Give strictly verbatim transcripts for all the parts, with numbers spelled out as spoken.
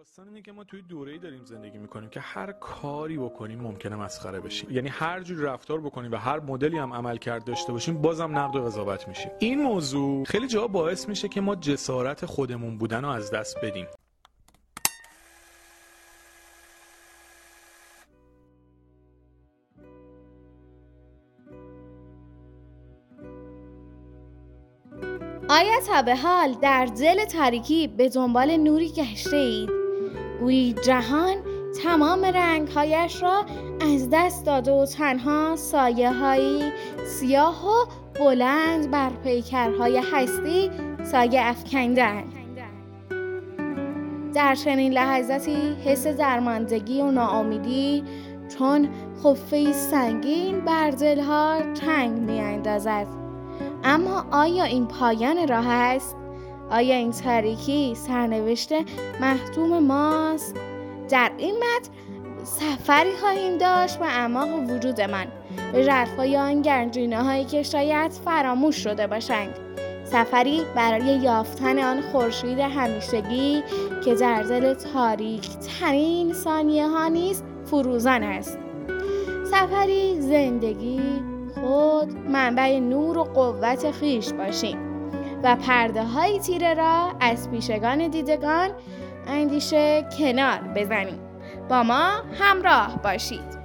داستان اینه که ما توی دوره‌ای داریم زندگی میکنیم که هر کاری بکنیم ممکنه مسخره بشیم. یعنی هر جور رفتار بکنیم و هر مدلی هم عمل کرد داشته باشیم بازم نقد و قضاوت میشیم. این موضوع خیلی جا باعث میشه که ما جسارت خودمون بودن رو از دست بدیم. آیا تا به حال در دل تاریکی به دنبال نوری گشته اید؟ گویی جهان تمام رنگهایش را از دست داده و تنها سایه هایی سیاه و بلند بر پیکرهای هستی سایه افکنده‌اند. در چنین لحظاتی حس درماندگی و ناامیدی چون خفه‌ای سنگین بر دلها تنگ می‌اندازد. اما آیا این پایان راه است؟ آیا این تاریکی سرنوشت محتوم ماست؟ در این متن سفری خواهیم داشت به اعماق وجودمان، به ژرفای آن گنجینه هایی که شاید فراموش شده باشند. سفری برای یافتن آن خورشید همیشگی که در دل تاریک ترین ثانیه ها نیز فروزان است. سفری زندگی خود منبع نور و قوت خویش باشیم و پرده های تیره را از پیشگان دیدگان اندیشه کنار بزنیم. با ما همراه باشید.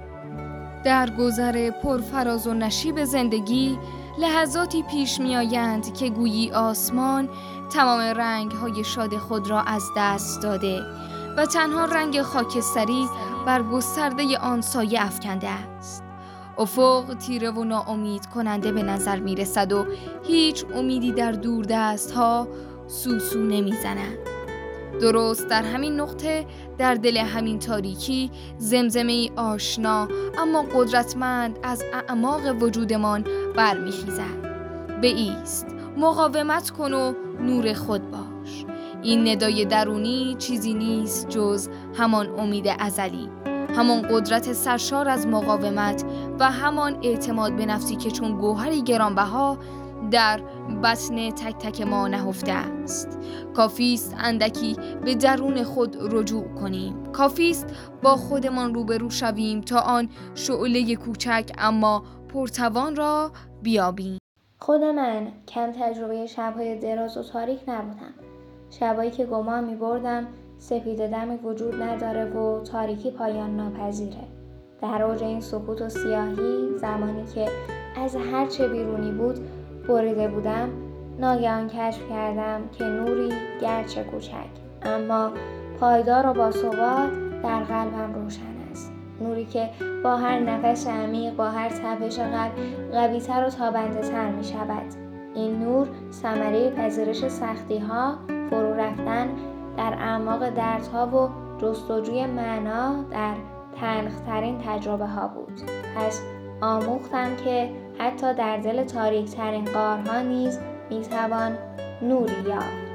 در گذر پرفراز و نشیب زندگی لحظاتی پیش می آیند که گویی آسمان تمام رنگ های شاد خود را از دست داده و تنها رنگ خاکستری بر گسترده آن سایه افکنده است. افق تیره و ناامید کننده به نظر می رسد و هیچ امیدی در دور دست ها سوسو نمی زند. درست در همین نقطه در دل همین تاریکی زمزمه ای آشنا اما قدرتمند از اعماق وجودمان برمی خیزد. بایست، مقاومت کن و نور خود باش. این ندای درونی چیزی نیست جز همان امید ازلی، همان قدرت سرشار از مقاومت و همان اعتماد به نفسی که چون گوهری گرانبها در بطن تک تک ما نهفته است. کافیست اندکی به درون خود رجوع کنیم. کافیست با خودمان روبرو شویم تا آن شعله کوچک اما پرتوان را بیابیم. خود من کم تجربه شب‌های دراز و تاریک نبودم. شبایی که گمان می‌بردم سپید دمی وجود نداره و تاریکی پایان ناپذیره. در اوج این سکوت و سیاهی، زمانی که از هر چه بیرونی بود بریده بودم، ناگهان کشف کردم که نوری گرچه کوچک اما پایدار و باثبات در قلبم روشن است. نوری که با هر نفس عمیق، با هر تپش قلب قوی‌تر و تابنده‌تر می شود. این نور ثمره پذیرش سختی‌ها، فرو رفتن در اعماق دردها و جستجوی معنا در تلخ‌ترین تجربه ها بود. پس آموختم که حتی در دل تاریک ترین غارها نیز میتوان نوری یافت.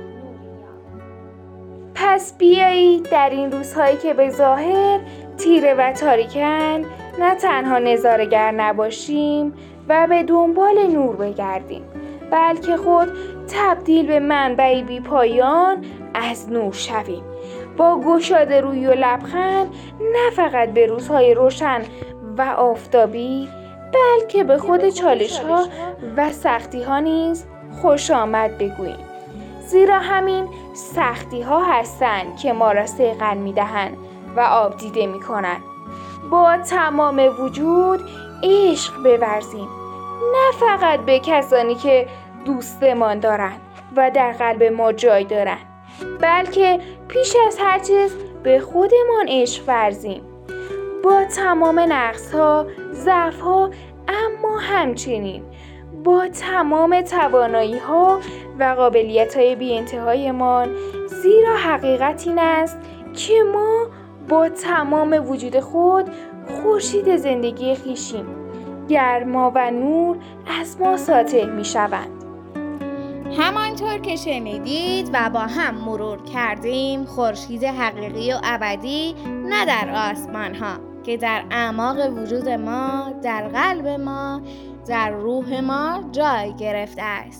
پس بیایید در این روزهایی که به ظاهر تیره و تاریکند نه تنها نظاره‌گر نباشیم و به دنبال نور بگردیم، بلکه خود تبدیل به منبعی بی پایان از نور شویم. با گشاده روی و لبخند نه فقط به روزهای روشن و آفتابی بلکه به خود چالش‌ها و سختی‌ها نیز خوش آمد بگوییم، زیرا همین سختی‌ها هستند که ما را صیقل می‌دهند و آب دیده می‌کنند. با تمام وجود عشق بورزیم، نه فقط به کسانی که دوستمان دارند و در قلب ما جای دارند، بلکه پیش از هر چیز به خودمان عشق ورزیم، با تمام نقص‌ها، ضعف‌ها، اما همچنین با تمام توانایی‌ها و قابلیت‌های بی‌انتهایمان، زیرا حقیقت این است که ما با تمام وجود خود خورشید زندگی خویشیم. گرما و نور از ما ساطع می‌شوند. همانطور که شنیدید و با هم مرور کردیم، خورشید حقیقی و ابدی نه در آسمان ها که در اعماق وجود ما، در قلب ما، در روح ما جای گرفته است.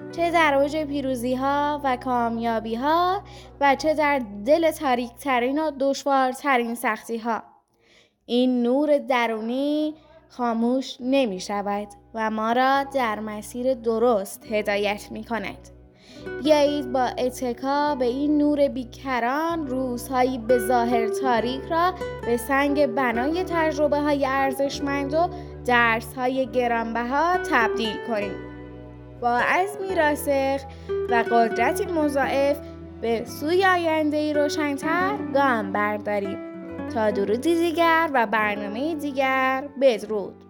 چه در اوج پیروزی ها و کامیابی ها و چه در دل تاریک ترین و دشوارترین سختی ها. این نور درونی خاموش نمی شود و ما را در مسیر درست هدایت می کند. بیایید با اتکا به این نور بیکران روزهایی به ظاهر تاریک را به سنگ بنای تجربه های ارزشمند و درس های گرانبها تبدیل کنیم. با عزمی راسخ و قدرتی مضاعف به سوی آینده‌ای روشن‌تر گام برداریم. تا درودی دیگر و برنامه دیگر، بدرود.